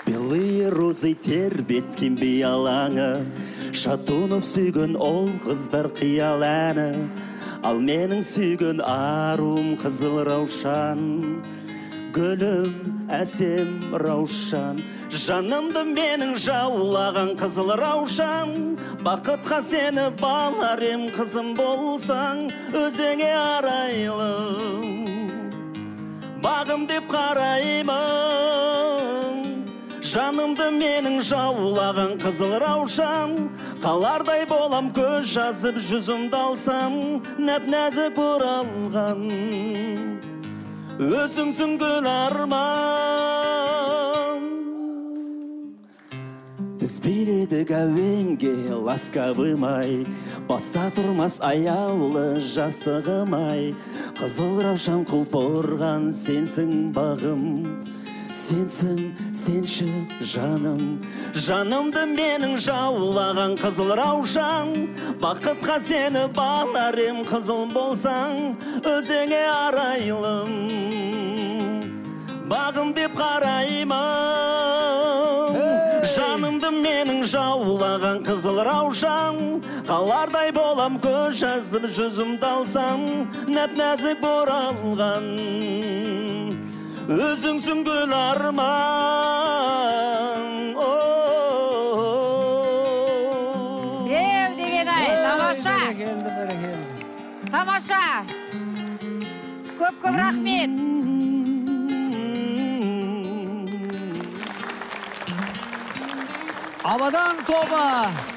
Белые розы тербеткен биялаңы, шатынып сүйген ол қыздар қиял әні. Ал менің сүйген арум қызыл раушан, гүлім әсем раушан. Жанымды менің жаулаған қызыл раушан, бақытқа сені балар ем қызым болсаң, өзіңе арайлым, бағым деп қараймын. Жанымды менің жаулаған қызыл раушан, қалардай болам көз жазып жүзімді алсам, нәп-нәзік оралған өзіңсің гүл арман. Біз биледік әуенге ласкавым ай, баста тұрмас аяулы жастығым ай. Қызыл раушан құлпырған сенсің бағым, сенсің, сенші жаным. Жанымды менің жаулаған қызыл раушан, бақытқа сені балар ем қызыл болсаң, өзіңе арайлым, бағым деп қараймын. Жанымды менің жаулаған қызыл раушан, қалардай болам көз жазып жүзімді алсам, нәп-нәзік оралған өзіңсің гүл арман. Беу деген ай, тамаша. Тамаша. Көп-көп рахмет. Абадан тобы.